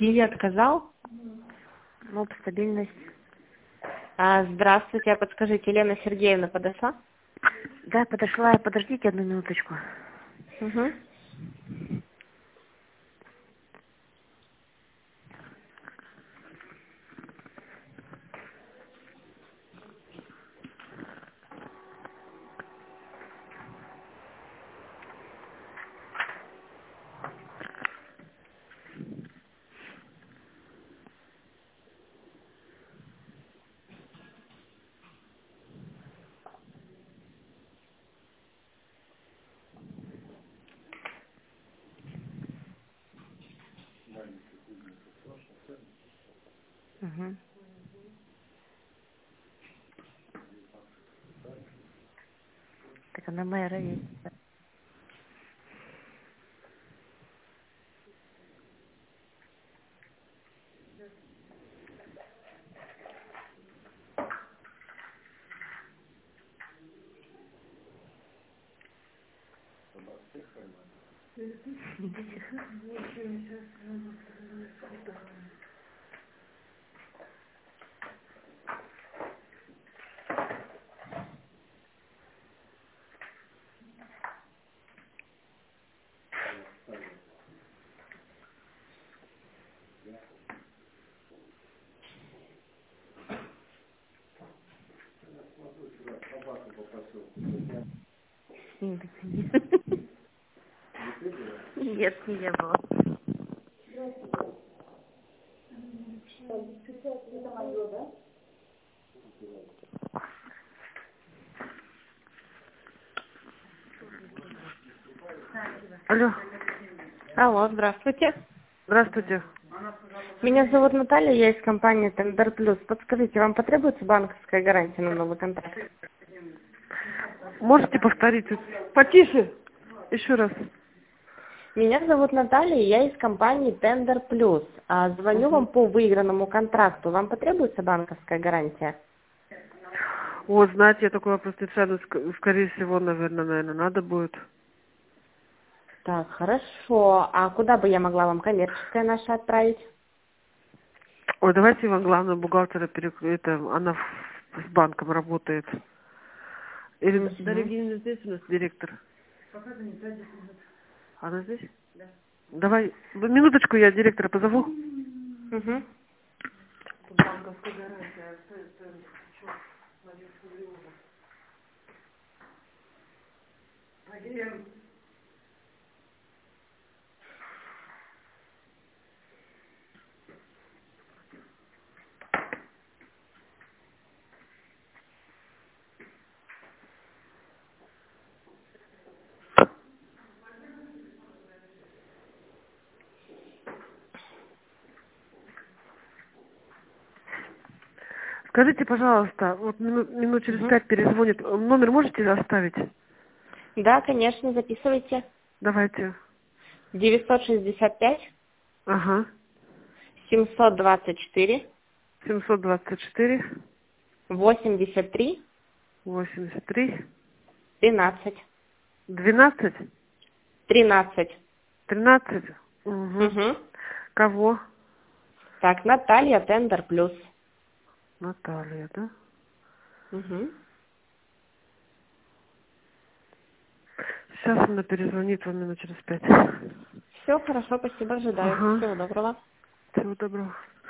Киви отказал? Ну, стабильность. Здравствуйте, подскажите, Елена Сергеевна подошла? Да, подошла. Подождите одну минуточку. Угу. Угу. Так она моя ровесница. Нет, не я была. Алло, Алло, здравствуйте. здравствуйте. Меня зовут Наталья, я из компании Тендер Плюс. Подскажите, вам потребуется банковская гарантия на новый контракт? Можете повторить? Потише. Еще раз. Меня зовут Наталья, я из компании Тендер Плюс. Звоню вам по выигранному контракту. Вам потребуется банковская гарантия? Вот, знаете, я такой вопрос не сяду. Скорее всего, наверное, надо будет. Так, хорошо. А куда бы я могла вам коммерческое наше отправить? Ой, давайте вам главного бухгалтера это она с банком работает. Или Дарья Евгеньевна здесь у нас директор? Она здесь? Да. Давай, минуточку, я директора позову. Угу. Банковская гарантия. Скажите, пожалуйста, вот минут через 5 перезвонит. Номер можете оставить? Да, конечно, записывайте. Давайте. 965 Ага. 724 724 83 83 13. 12 13. 13. Угу. Угу. Кого? Так, Наталья Тендер Плюс. Наталья, да? Угу. Сейчас она перезвонит вам минут через 5. Все хорошо, спасибо, ожидаю. Ага. Всего доброго. Всего доброго.